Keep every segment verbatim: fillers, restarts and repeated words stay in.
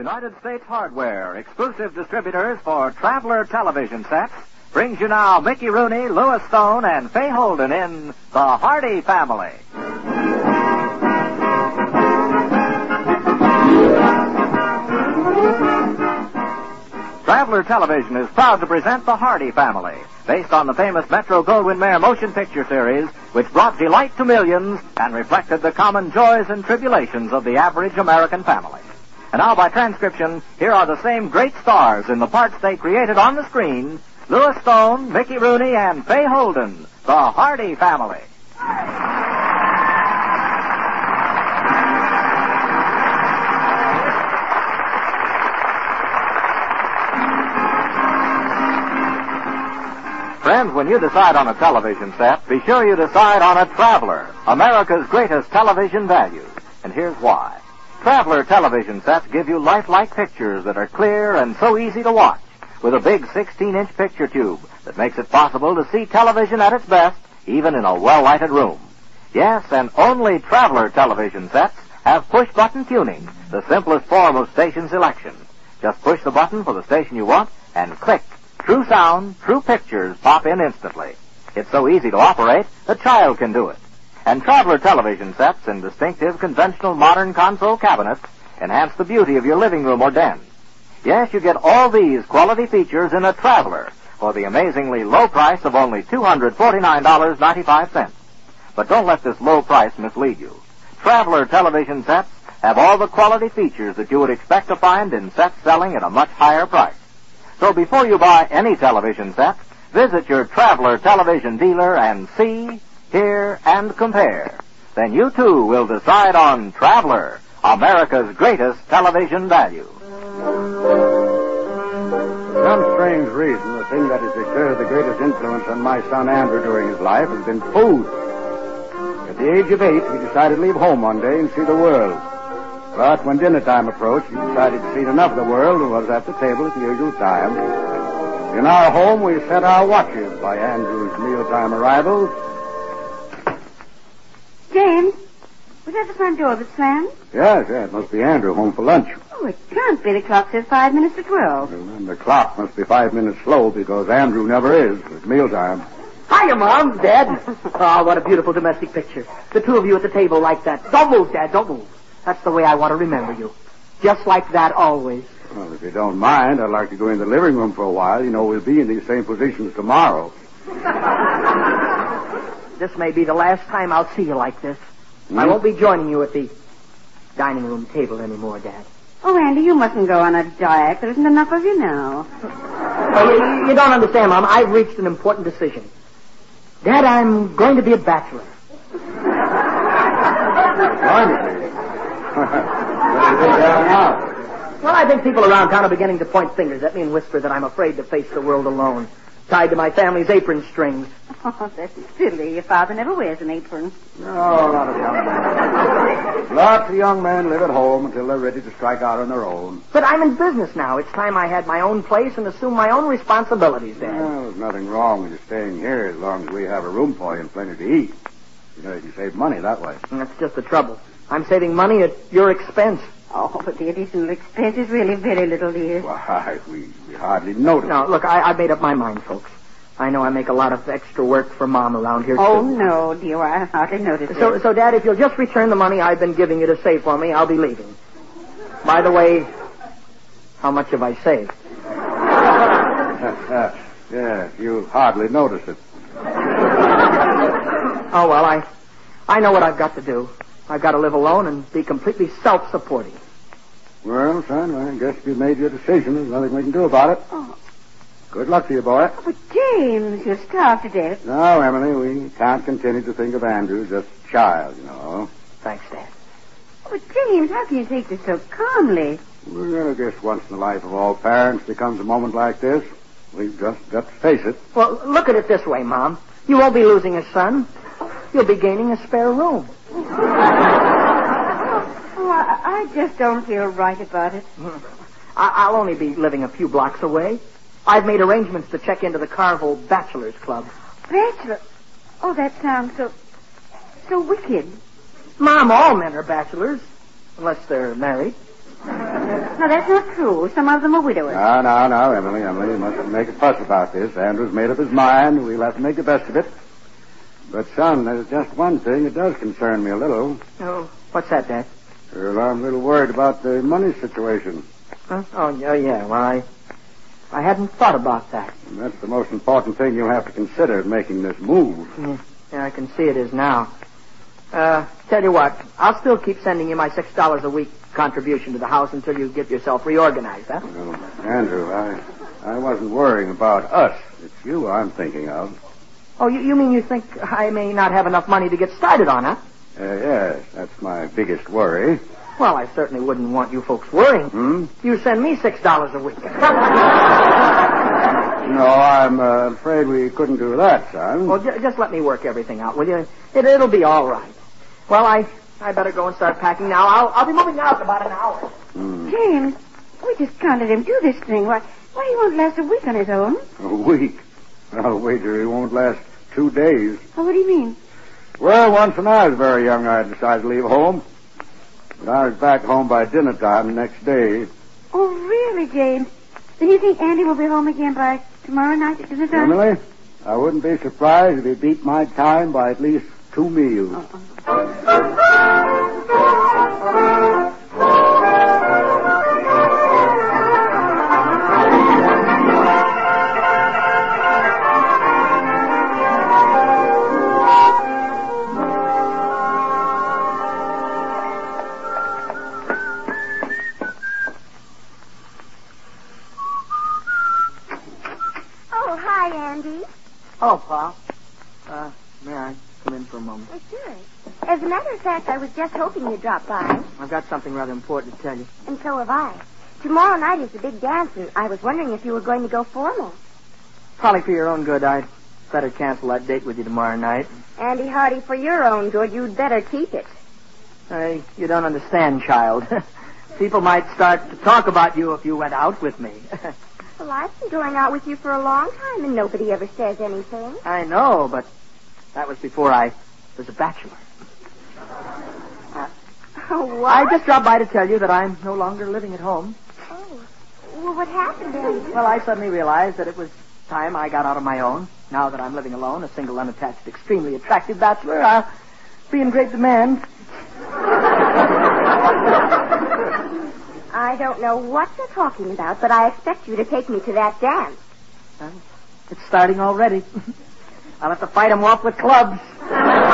United States Hardware, exclusive distributors for Traveler television sets, brings you now Mickey Rooney, Louis Stone, and Fay Holden in The Hardy Family. Traveler Television is proud to present The Hardy Family, based on the famous Metro-Goldwyn-Mayer motion picture series, which brought delight to millions and reflected the common joys and tribulations of the average American family. And now, by transcription, here are the same great stars in the parts they created on the screen: Louis Stone, Mickey Rooney, and Fay Holden, The Hardy Family. Friends, when you decide on a television set, be sure you decide on a Traveler, America's greatest television value. And here's why. Traveler television sets give you lifelike pictures that are clear and so easy to watch, with a big sixteen-inch picture tube that makes it possible to see television at its best, even in a well-lighted room. Yes, and only Traveler television sets have push-button tuning, the simplest form of station selection. Just push the button for the station you want, and click. True sound, true pictures pop in instantly. It's so easy to operate, a child can do it. And Traveler television sets in distinctive, conventional, modern console cabinets enhance the beauty of your living room or den. Yes, you get all these quality features in a Traveler for the amazingly low price of only two hundred forty-nine dollars and ninety-five cents. But don't let this low price mislead you. Traveler television sets have all the quality features that you would expect to find in sets selling at a much higher price. So before you buy any television set, visit your Traveler television dealer and see, hear, and compare. Then you too will decide on Traveler, America's greatest television value. For some strange reason, the thing that has exerted the greatest influence on my son Andrew during his life has been food. At the age of eight, he decided to leave home one day and see the world. But when dinner time approached, he decided to see enough of the world and was at the table at the usual time. In our home, we set our watches by Andrew's mealtime arrivals. James, was that the front door that slammed? Yes, yes, it must be Andrew home for lunch. Oh, it can't be. The clock says five minutes to twelve. Well, then the clock must be five minutes slow because Andrew never is. It's mealtime. Hiya, Mom, Dad. Oh, what a beautiful domestic picture. The two of you at the table like that. Don't move, Dad, don't move. That's the way I want to remember you. Just like that always. Well, if you don't mind, I'd like to go in the living room for a while. You know, we'll be in these same positions tomorrow. This may be the last time I'll see you like this. Hmm? I won't be joining you at the dining room table anymore, Dad. Oh, Andy, you mustn't go on a diet. There isn't enough of you now. Oh, you, you don't understand, Mom. I've reached an important decision. Dad, I'm going to be a bachelor. Well, I think people around town are beginning to point fingers at me and whisper that I'm afraid to face the world alone, tied to my family's apron strings. Oh, that's silly. Your father never wears an apron. No, not a young man. Lots of young men live at home until they're ready to strike out on their own. But I'm in business now. It's time I had my own place and assume my own responsibilities, Dad. Well, there's nothing wrong with you staying here as long as we have a room for you and plenty to eat. You know, you can save money that way. And that's just the trouble. I'm saving money at your expense. Oh, but the additional expense is really very little, dear. Why, we, we hardly notice. No, look, I, I've made up my mind, folks. I know I make a lot of extra work for Mom around here, Oh, too. no, dear, I hardly noticed So, it. so, Dad, if you'll just return the money I've been giving you to save for me, I'll be leaving. By the way, how much have I saved? Yeah, you hardly notice it. Oh, well, I, I know what I've got to do. I've got to live alone and be completely self-supporting. Well, son, I guess you made your decision. There's nothing we can do about it. Oh. Good luck to you, boy. Oh, but James, you're starved to death. No, Emily, we can't continue to think of Andrew as just a child, you know. Thanks, Dad. Oh, but James, how can you take this so calmly? Well, I guess once in the life of all parents there comes a moment like this. We've just got to face it. Well, look at it this way, Mom. You won't be losing a son. You'll be gaining a spare room. Oh, I, I just don't feel right about it. I, I'll only be living a few blocks away. I've made arrangements to check into the Carville Bachelors Club. Bachelor? Oh, that sounds so, so wicked. Mom, all men are bachelors, unless they're married. No, that's not true. Some of them are widowers. No, no, no, Emily, Emily, you mustn't make a fuss about this. Andrew's made up his mind. We'll have to make the best of it. But, son, there's just one thing that does concern me a little. Oh, what's that, Dad? Well, I'm a little worried about the money situation. Huh? Oh, yeah, yeah. Well, I, I hadn't thought about that. And that's the most important thing you'll have to consider in making this move. Yeah, yeah, I can see it is now. Uh, tell you what, I'll still keep sending you my six dollars a week contribution to the house until you get yourself reorganized, huh? Well, Andrew, I, I wasn't worrying about us. It's you I'm thinking of. Oh, you, you mean you think I may not have enough money to get started on, huh? Uh, yes, that's my biggest worry. Well, I certainly wouldn't want you folks worrying. Hmm? You send me six dollars a week. No, I'm uh, afraid we couldn't do that, son. Well, j- just let me work everything out, will you? It, it'll be all right. Well, I, I better go and start packing now. I'll, I'll be moving out in about an hour. Hmm. James, we just counted him do this thing. Why, why he won't last a week on his own? A week? I'll wager he won't last two days. Oh, what do you mean? Well, once when I was very young, I decided to leave home. But I was back home by dinner time the next day. Oh, really, James? Then you think Andy will be home again by tomorrow night at dinner time? Emily, I wouldn't be surprised if he beat my time by at least two meals. Uh-uh. Oh, hi, Andy. Oh, Pa. Uh, may I come in for a moment? Oh, sure. As a matter of fact, I was just hoping you'd drop by, I've got something rather important to tell you. and so have I. Tomorrow night is the big dance, and I was wondering if you were going to go formal. Probably for your own good, I'd better cancel that date with you tomorrow night. Andy Hardy, for your own good, you'd better keep it. Uh, you don't understand, child. People might start to talk about you if you went out with me. Well, I've been going out with you for a long time, and nobody ever says anything. I know, but that was before I was a bachelor. Oh, what? I just dropped by to tell you that I'm no longer living at home. Oh. Well, what happened, Andy? Well, I suddenly realized that it was time I got out on my own. Now that I'm living alone, a single, unattached, extremely attractive bachelor, I'll be in great demand. I don't know what you're talking about, but I expect you to take me to that dance. Well, it's starting already. I'll have to fight 'em off with clubs. What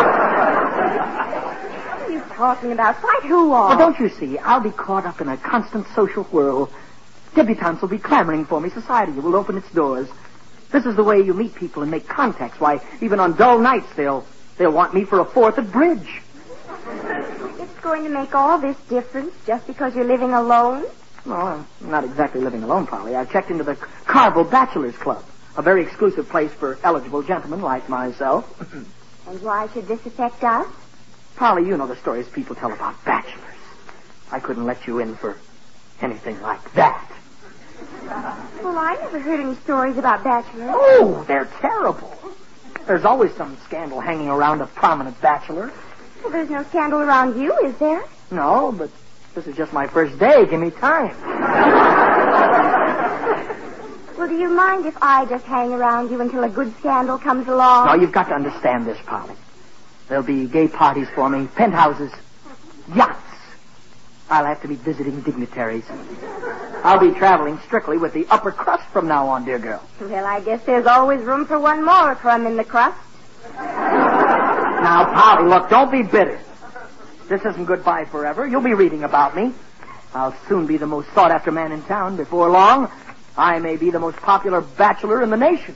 are you talking about? Fight who off? Well, don't you see? I'll be caught up in a constant social whirl. Debutantes will be clamoring for me. Society will open its doors. This is the way you meet people and make contacts. Why, even on dull nights, they'll they'll want me for a fourth at bridge. It's going to make all this difference just because you're living alone? No, I'm not exactly living alone, Polly. I've checked into the Carvel Bachelors Club, a very exclusive place for eligible gentlemen like myself. And why should this affect us? Polly, you know the stories people tell about bachelors. I couldn't let you in for anything like that. Well, I never heard any stories about bachelors. Oh, they're terrible. There's always some scandal hanging around a prominent bachelor. Well, there's no scandal around you, is there? No, but this is just my first day. Give me time. Well, do you mind if I just hang around you until a good scandal comes along? No, you've got to understand this, Polly. There'll be gay parties for me, penthouses, yachts. I'll have to be visiting dignitaries. I'll be traveling strictly with the upper crust from now on, dear girl. Well, I guess there's always room for one more crumb in the crust. Now, Polly, look, don't be bitter. This isn't goodbye forever. You'll be reading about me. I'll soon be the most sought-after man in town. Before long, I may be the most popular bachelor in the nation.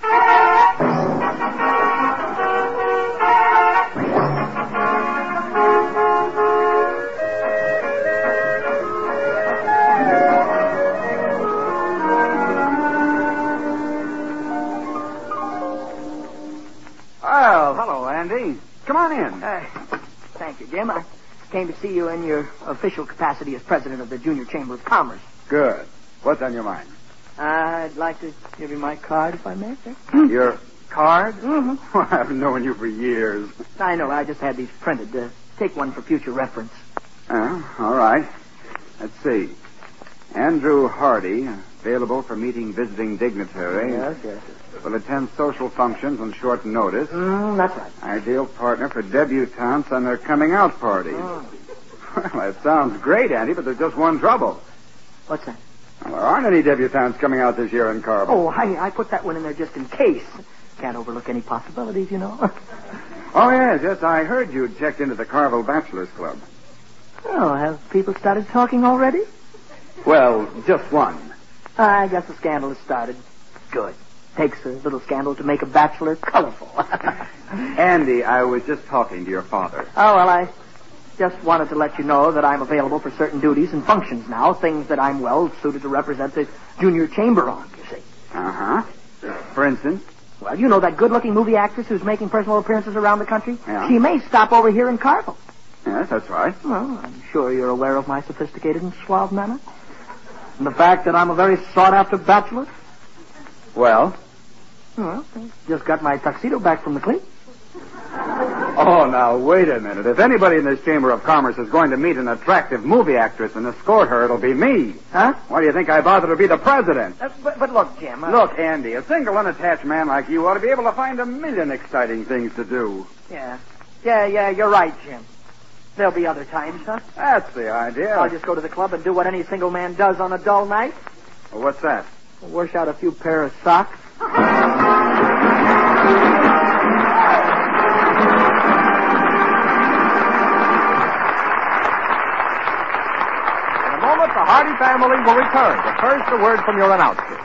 Oh, hello, Andy. Come on in. Uh, thank you, Jim. I came to see you in your official capacity as president of the Junior Chamber of Commerce. Good. What's on your mind? I'd like to give you my card, if I may, sir. Your card? Mm-hmm. I've known you for years. I know. I just had these printed. Uh, take one for future reference. Uh, all right. Let's see. Andrew Hardy, available for meeting visiting dignitaries. Yes, yes, yes. Will attend social functions on short notice. Mm, that's right. Ideal partner for debutantes on their coming out party. Oh. Well, that sounds great, Andy, but there's just one trouble. What's that? Well, there aren't any debutantes coming out this year in Carvel. Oh, I, I put that one in there just in case. Can't overlook any possibilities, you know. Oh, yes, yes. I heard you'd checked into the Carvel Bachelors Club. Oh, have people started talking already? Well, just one. I guess the scandal has started. Good. Takes a little scandal to make a bachelor colorful. Andy, I was just talking to your father. Oh, well, I just wanted to let you know that I'm available for certain duties and functions now, things that I'm well suited to represent the junior chamber on, you see. Uh-huh. For instance? Well, you know that good-looking movie actress who's making personal appearances around the country? Yeah. She may stop over here in Carvel. Yes, that's right. Well, I'm sure you're aware of my sophisticated and suave manner. And the fact that I'm a very sought-after bachelor. Well? Well, I just got my tuxedo back from the clean. Oh, now, wait a minute. If anybody in this Chamber of Commerce is going to meet an attractive movie actress and escort her, it'll be me. Huh? Why do you think I bother to be the president? Uh, but, but look, Jim. Uh... Look, Andy, a single, unattached man like you ought to be able to find a million exciting things to do. Yeah. Yeah, yeah, you're right, Jim. There'll be other times, huh? That's the idea. I'll just go to the club and do what any single man does on a dull night. Well, what's that? Wash out a few pair of socks. The Hardy family will return, but first a word from your announcer.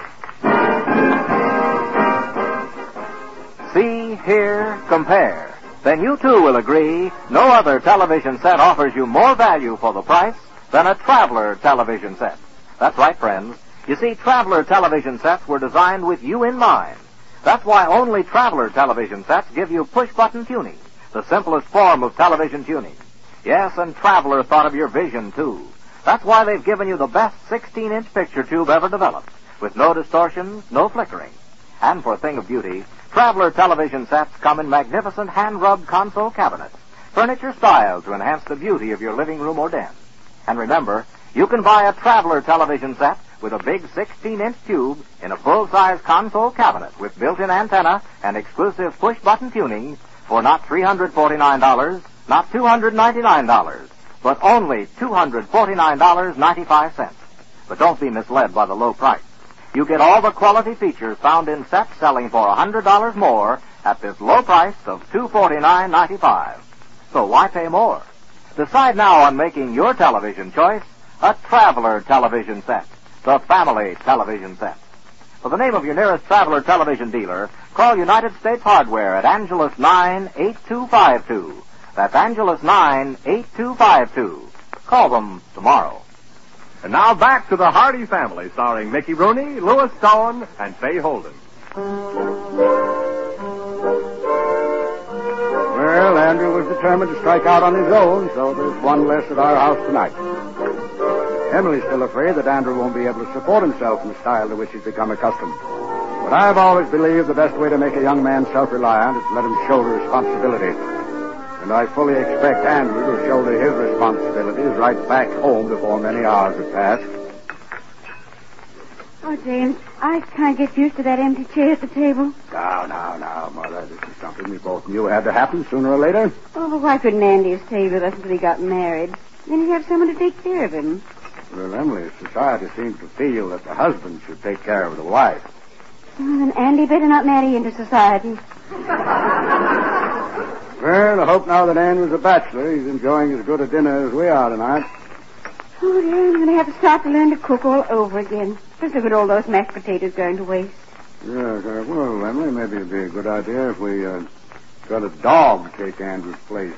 See, hear, compare. Then you too will agree no other television set offers you more value for the price than a Traveler television set. That's right, friends. You see, Traveler television sets were designed with you in mind. That's why only Traveler television sets give you push-button tuning, the simplest form of television tuning. Yes, and Traveler thought of your vision, too. That's why they've given you the best sixteen-inch picture tube ever developed, with no distortions, no flickering. And for a thing of beauty, Traveler television sets come in magnificent hand-rubbed console cabinets, furniture styled to enhance the beauty of your living room or den. And remember, you can buy a Traveler television set with a big sixteen-inch tube in a full-size console cabinet with built-in antenna and exclusive push-button tuning for not three hundred forty-nine dollars, not two hundred ninety-nine dollars, but only two hundred forty-nine dollars and ninety-five cents. But don't be misled by the low price. You get all the quality features found in sets selling for one hundred dollars more at this low price of two hundred forty-nine dollars and ninety-five cents. So why pay more? Decide now on making your television choice a Traveler television set, the family television set. For the name of your nearest Traveler television dealer, call United States Hardware at Angelus nine eight two five two. That's Angelus nine eight two five two. Call them tomorrow. And now back to the Hardy family, starring Mickey Rooney, Louis Stone, and Fay Holden. Well, Andrew was determined to strike out on his own, so there's one less at our house tonight. Emily's still afraid that Andrew won't be able to support himself in the style to which he's become accustomed. But I've always believed the best way to make a young man self-reliant is to let him shoulder responsibility. And I fully expect Andrew to shoulder his responsibilities right back home before many hours have passed. Oh, James, I can't get used to that empty chair at the table. Now, now, now, Mother, this is something we both knew had to happen sooner or later. Oh, but why couldn't Andy have stayed with us until he got married? Then he'd have someone to take care of him. Well, Emily, society seems to feel that the husband should take care of the wife. Oh, then Andy better not marry into society. Well, I hope now that Andrew's a bachelor, he's enjoying as good a dinner as we are tonight. Oh, dear, I'm going to have to start to learn to cook all over again. Just look at all those mashed potatoes going to waste. Yes, uh, well, Emily, maybe it'd be a good idea if we uh, got a dog to take Andrew's place.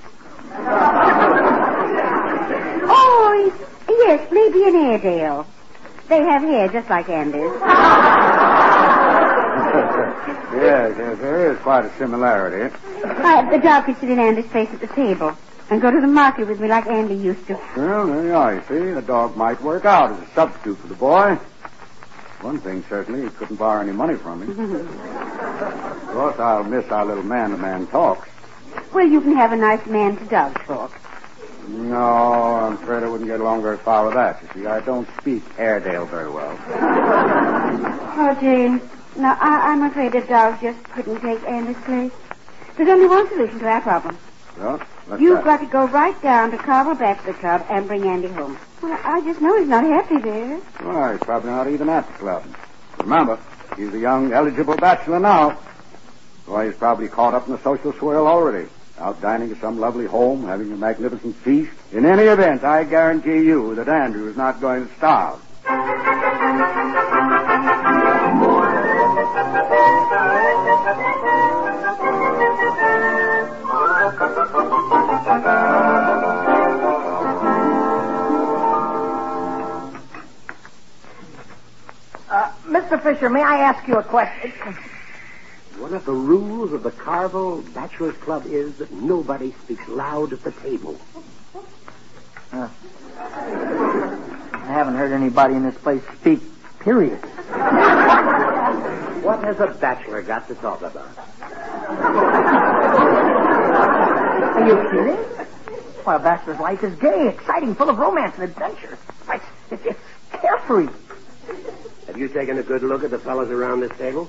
Oh, yes, maybe an Airedale. They have hair just like Andy's. Yes, yes, there is quite a similarity. Uh, the dog could sit in Andy's place at the table and go to the market with me like Andy used to. Well, there you are, you see. The dog might work out as a substitute for the boy. One thing, certainly, he couldn't borrow any money from him. Of course, I'll miss our little man-to-man talks. Well, you can have a nice man-to-dog talk. No, I'm afraid I wouldn't get along very far with that. You see, I don't speak Airedale very well. Oh, James. Now, I, I'm afraid the dogs just couldn't take Andy's place. There's only one solution to that problem. Well, what's You've that? got to go right down to Carvel Bachelor Club and bring Andy home. Well, I just know he's not happy there. Well, he's probably not even at the club. Remember, he's a young, eligible bachelor now. Why, he's probably caught up in the social swirl already. Out dining at some lovely home, having a magnificent feast. In any event, I guarantee you that Andrew is not going to starve. Uh, Mister Fisher, may I ask you a question? One of the rules of the Carvel Bachelors Club is that nobody speaks loud at the table. Uh, I haven't heard anybody in this place speak, period. What has a bachelor got to talk about? Are you kidding? Why, a bachelor's life is gay, exciting, full of romance and adventure. It's, it's, it's carefree. Have you taken a good look at the fellows around this table?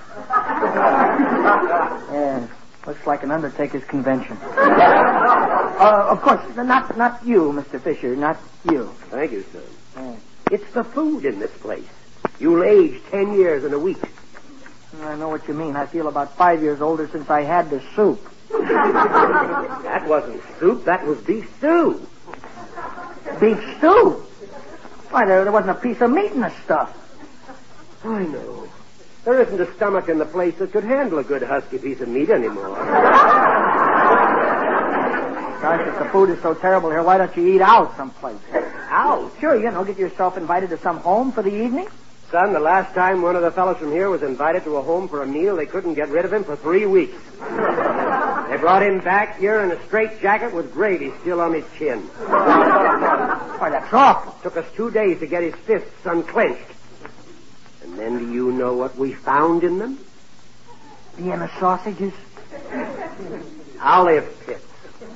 Yeah, looks like an undertaker's convention. uh, of course, not not you, Mister Fisher, not you. Thank you, sir. Yeah. It's the food in this place. You'll age ten years in a week. I know what you mean. I feel about five years older since I had the soup. That wasn't soup. That was beef stew. Beef stew? Why, there, there wasn't a piece of meat in the stuff. I know. There isn't a stomach in the place that could handle a good husky piece of meat anymore. Gosh, if the food is so terrible here, why don't you eat out someplace? Out? Sure, you know, get yourself invited to some home for the evening. Son, the last time one of the fellows from here was invited to a home for a meal, they couldn't get rid of him for three weeks. They brought him back here in a straitjacket with gravy still on his chin. Why, that's awful. Took us two days to get his fists unclenched. And then do you know what we found in them? Vienna sausages? Olive pits.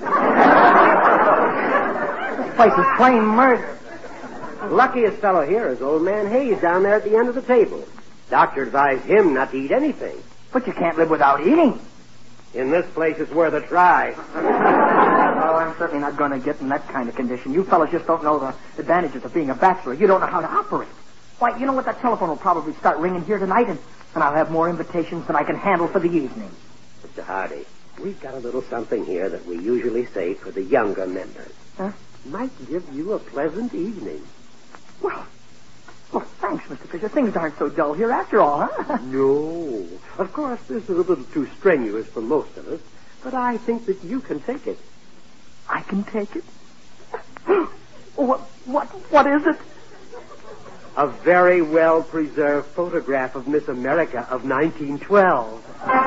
This place is plain murder. Luckiest fellow here is old man Hayes down there at the end of the table. Doctor advised him not to eat anything. But you can't live without eating. In this place, it's worth a try. Oh, I'm certainly not going to get in that kind of condition. You fellas just don't know the advantages of being a bachelor. You don't know how to operate. Why, you know what? That telephone will probably start ringing here tonight, and, and I'll have more invitations than I can handle for the evening. Mister Hardy, we've got a little something here that we usually save for the younger members. Huh? Might give you a pleasant evening. Well, well, thanks, Mister Fisher. Things aren't so dull here after all, huh? No. Of course, this is a little too strenuous for most of us, but I think that you can take it. I can take it? what, what, what is it? A very well-preserved photograph of Miss America of nineteen twelve.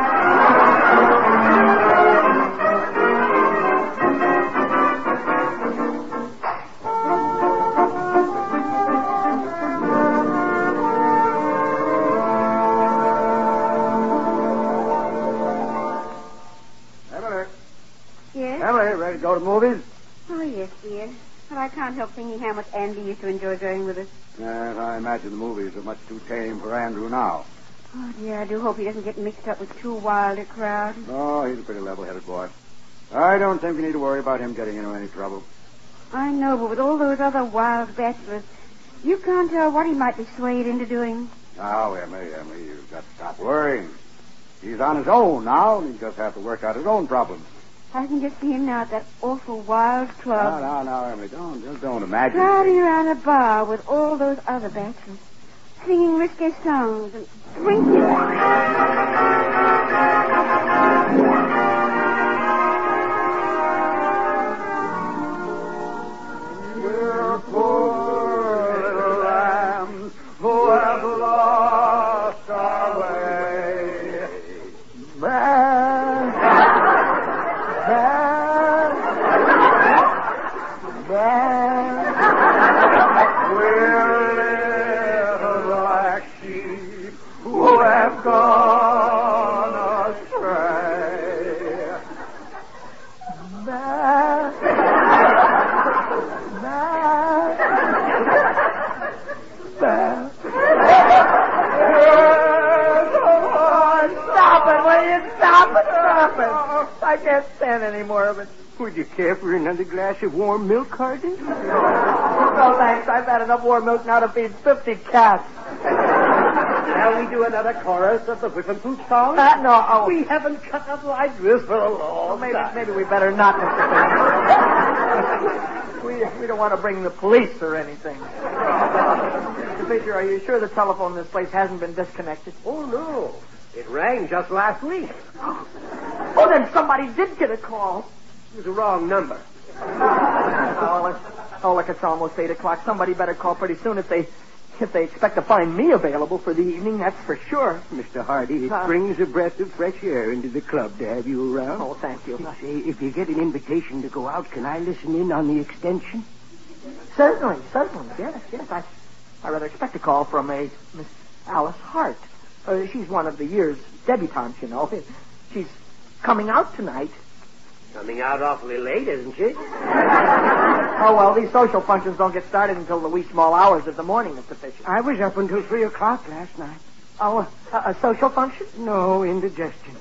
Emily. Yes? Emily, ready to go to the movies? Oh, yes, dear. But I can't help thinking how much Andy used to enjoy going with us. Yes, I imagine the movies are much too tame for Andrew now. Oh, dear, I do hope he doesn't get mixed up with too wild a crowd. Oh, he's a pretty level-headed boy. I don't think we need to worry about him getting into any trouble. I know, but with all those other wild bachelors, you can't tell what he might be swayed into doing. Now, Emily, Emily, you've got to stop worrying. He's on his own now, and he just has to work out his own problems. I can just see him now at that awful wild No, club. no, no, Emily, don't, just don't imagine. Crowding around a bar with all those other bachelors, singing risque songs and drinking. We're poor little lambs who have lost our way. Bah, bah, bah. We're little black sheep who have gone can't stand any more of it. Would you care for another glass of warm milk, Hardy? No, thanks. I've had enough warm milk now to feed fifty cats. Shall we do another chorus of the Whip and Pooch song? Uh, no, oh. We haven't cut up like this for a long Well, maybe, time. maybe we better not, Mister Fisher. we, we don't want to bring the police or anything. Mister Fisher, are you sure the telephone in this place hasn't been disconnected? Oh, no. It rang just last week. Oh, then somebody did get a call. It was the wrong number. Oh, look, oh, look, it's almost eight o'clock. Somebody better call pretty soon if they if they expect to find me available for the evening, that's for sure. Mister Hardy, it Uh, brings a breath of fresh air into the club to have you around. Oh, thank you. Say, if you get an invitation to go out, can I listen in on the extension? Certainly, certainly. Yes, yes. I, I rather expect a call from a Miss Alice Hart. Uh, she's one of the year's debutantes, you know. She's coming out tonight. Coming out awfully late, isn't she? Oh, well, these social functions don't get started until the wee small hours of the morning, Mister Fisher. I was up until three o'clock last night. Oh, a, a social function? No indigestion.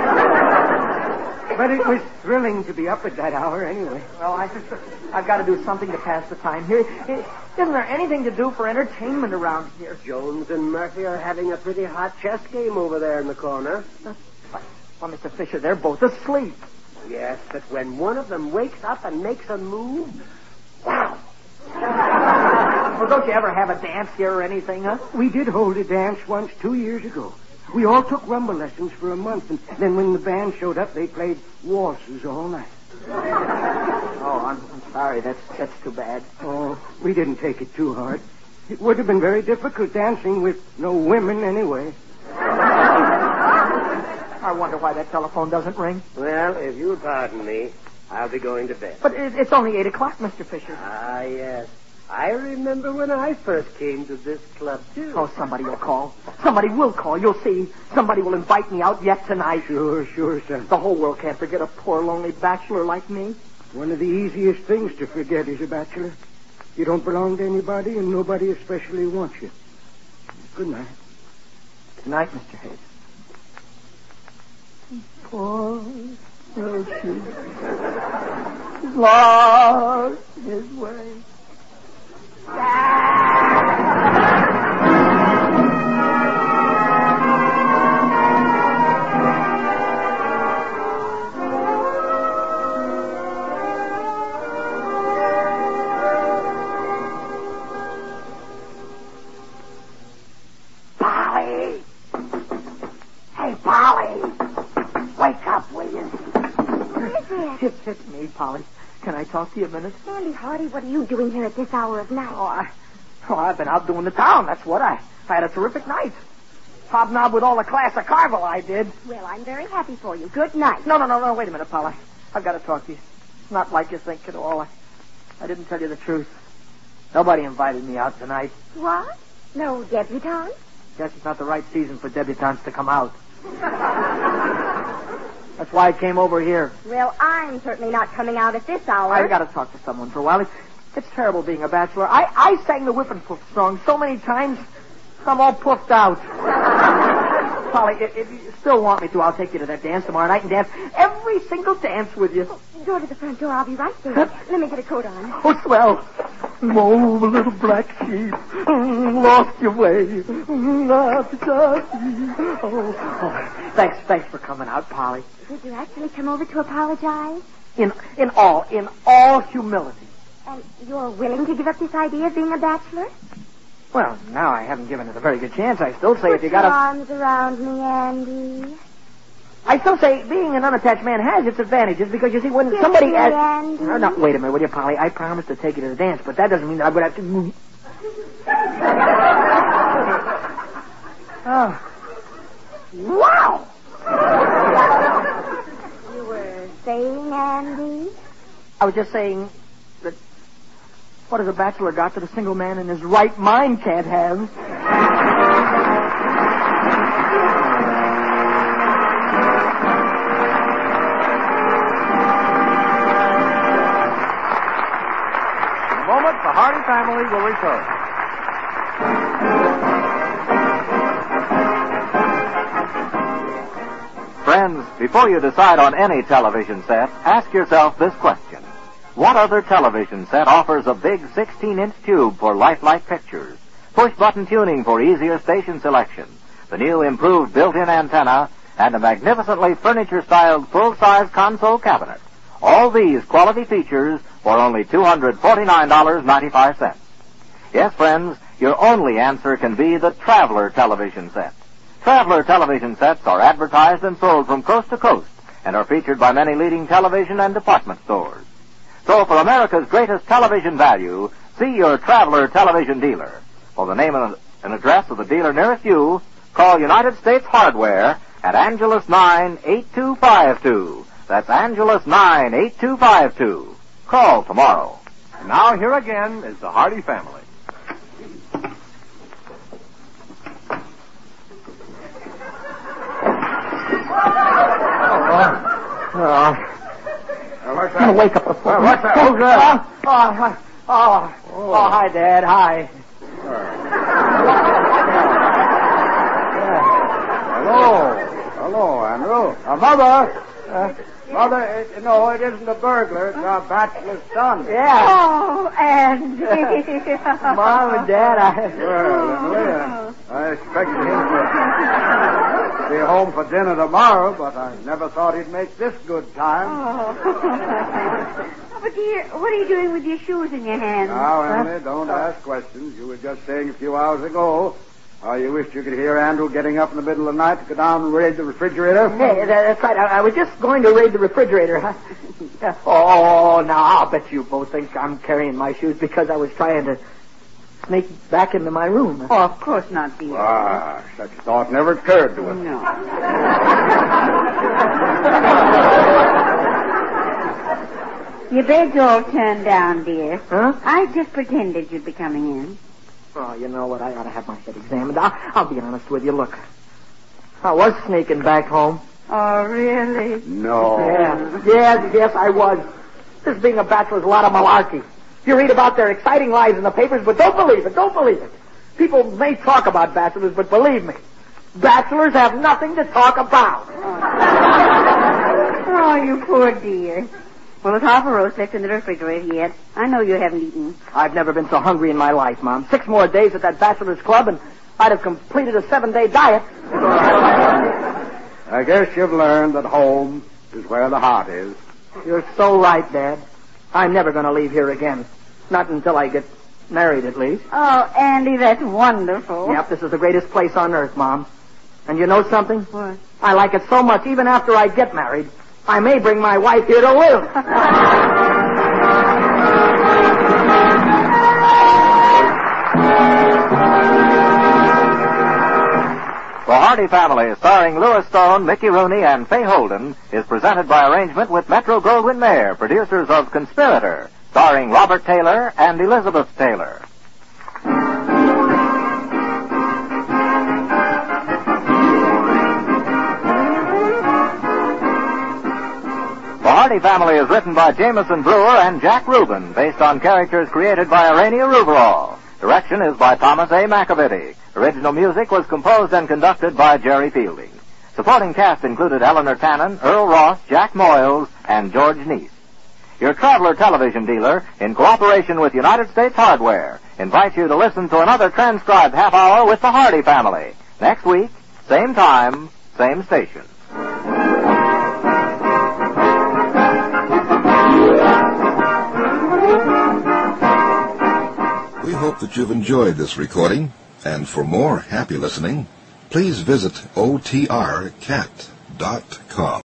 But it was thrilling to be up at that hour anyway. Well, I, I've got to do something to pass the time here. Isn't there anything to do for entertainment around here? Jones and Murphy are having a pretty hot chess game over there in the corner. Well, Mister Fisher, they're both asleep. Yes, but when one of them wakes up and makes a move, wow. Well, don't you ever have a dance here or anything, huh? We did hold a dance once two years ago. We all took rumba lessons for a month, and then when the band showed up, they played waltzes all night. Oh, I'm, I'm sorry. That's that's too bad. Oh, we didn't take it too hard. It would have been very difficult dancing with no women anyway. I wonder why that telephone doesn't ring. Well, if you'll pardon me, I'll be going to bed. But it, it's only eight o'clock, Mister Fisher. Ah, yes. I remember when I first came to this club, too. Oh, somebody will call. Somebody will call. You'll see. Somebody will invite me out yet tonight. Sure, sure, son. The whole world can't forget a poor, lonely bachelor like me. One of the easiest things to forget is a bachelor. You don't belong to anybody, and nobody especially wants you. Good night. Good night, Mister Hayes. Poor Rosie. He's lost his way. Polly! Hey, Polly! Wake up, will you? Who is it? It's, it's me, Polly. Can I talk to you a minute? Sandy Hardy, what are you doing here at this hour of night? Oh, I, oh, I've been out doing the town. That's what I, I had a terrific night. Hobnob with all the class of Carvel, I did. Well, I'm very happy for you. Good night. No, no, no, no. Wait a minute, Polly. I've got to talk to you. It's not like you think at all. I, I didn't tell you the truth. Nobody invited me out tonight. What? No debutante? Guess it's not the right season for debutantes to come out. That's why I came over here. Well, I'm certainly not coming out at this hour. I've got to talk to someone for a while. It's, it's terrible being a bachelor. I, I sang the Whip and Poof song so many times, I'm all puffed out. Polly, if, if you still want me to, I'll take you to that dance tomorrow night and dance every single dance with you. Go to the front door. I'll be right there. Let me get a coat on. Oh, swell. Oh, little black sheep, lost your way. Oh, oh. Thanks, thanks for coming out, Polly. Did you actually come over to apologize? In, in all, in all humility. And you're willing to give up this idea of being a bachelor? Well, now I haven't given it a very good chance. I still say Put if you your got a... arms around me, Andy. I still say being an unattached man has its advantages because, you see, when Kiss somebody me, asks... Andy. No, no, wait a minute, will you, Polly? I promised to take you to the dance, but that doesn't mean that I would have to... Oh. Wow! You were saying, Andy? I was just saying that what has a bachelor got that a single man in his right mind can't have? In a moment, the Hardy family will return. Friends, friends, before you decide on any television set, ask yourself this question. What other television set offers a big sixteen-inch tube for lifelike pictures, push-button tuning for easier station selection, the new improved built-in antenna, and a magnificently furniture-styled full-size console cabinet? All these quality features for only two hundred forty-nine dollars and ninety-five cents. Yes, friends, your only answer can be the Traveler television set. Traveler television sets are advertised and sold from coast to coast and are featured by many leading television and department stores. So for America's greatest television value, see your Traveler television dealer. For the name and address of the dealer nearest you, call United States Hardware at Angelus nine eight two five two. That's Angelus nine eight two five two. Call tomorrow. And now here again is the Hardy family. Oh, Uh, what's I'm gonna that? wake up the phone. Uh, what's that? Who's that? Oh, oh, hi. Oh, oh, oh, hi, Dad. Hi. Hello. Hello, Andrew. Uh, Mother. Uh, Mother, it, no, it isn't a burglar. It's our bachelor's son. Yeah. Oh, Andy. Mom and Dad, I... Well, Leah, I expected him to be home for dinner tomorrow, but I never thought he'd make this good time. Oh. But, dear, what are you doing with your shoes in your hand? Now, Emily, don't ask questions. You were just saying a few hours ago how you wished you could hear Andrew getting up in the middle of the night to go down and raid the refrigerator. Hey, that, that's right. I, I was just going to raid the refrigerator. Huh? Yeah. Oh, now, I'll bet you both think I'm carrying my shoes because I was trying to sneak back into my room. Oh, of course not, dear. Ah, such a thought never occurred to us. No. Your bed's all turned down, dear. Huh? I just pretended you'd be coming in. Oh, you know what? I ought to have my head examined. I'll, I'll be honest with you. Look, I was sneaking back home. Oh, really? No. Yeah. Yes, yes, I was. This being a bachelor's a lot of malarkey. You read about their exciting lives in the papers, but don't believe it. Don't believe it. People may talk about bachelors, but believe me, bachelors have nothing to talk about. Oh, you poor dear. Well, there's half a roast left in the refrigerator yet. I know you haven't eaten. I've never been so hungry in my life, Mom. Six more days at that bachelor's club, and I'd have completed a seven-day diet. I guess you've learned that home is where the heart is. You're so right, Dad. I'm never going to leave here again. Not until I get married, at least. Oh, Andy, that's wonderful. Yep, this is the greatest place on earth, Mom. And you know something? What? I like it so much, even after I get married, I may bring my wife here to live. The Hardy Family, starring Louis Stone, Mickey Rooney, and Fay Holden, is presented by arrangement with Metro-Goldwyn-Mayer, producers of Conspirator, starring Robert Taylor and Elizabeth Taylor. The Hardy Family is written by Jameson Brewer and Jack Rubin, based on characters created by Arania Ruverall. Direction is by Thomas A. McAvity. Original music was composed and conducted by Jerry Fielding. Supporting cast included Eleanor Tannen, Earl Ross, Jack Moyles, and George Neese. Your Traveler television dealer, in cooperation with United States Hardware, invites you to listen to another transcribed half hour with the Hardy Family. Next week, same time, same station. We hope that you've enjoyed this recording, and for more happy listening, please visit O T R cat dot com.